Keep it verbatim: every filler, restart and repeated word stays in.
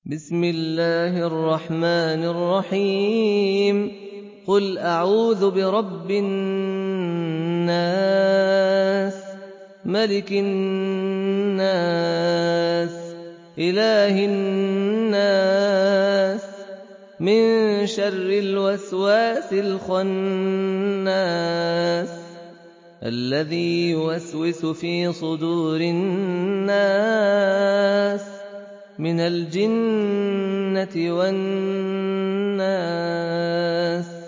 بسم الله الرحمن الرحيم قل أعوذ برب الناس ملك الناس إله الناس من شر الوسواس الخناس الذي يوسوس في صدور الناس من الجنة والناس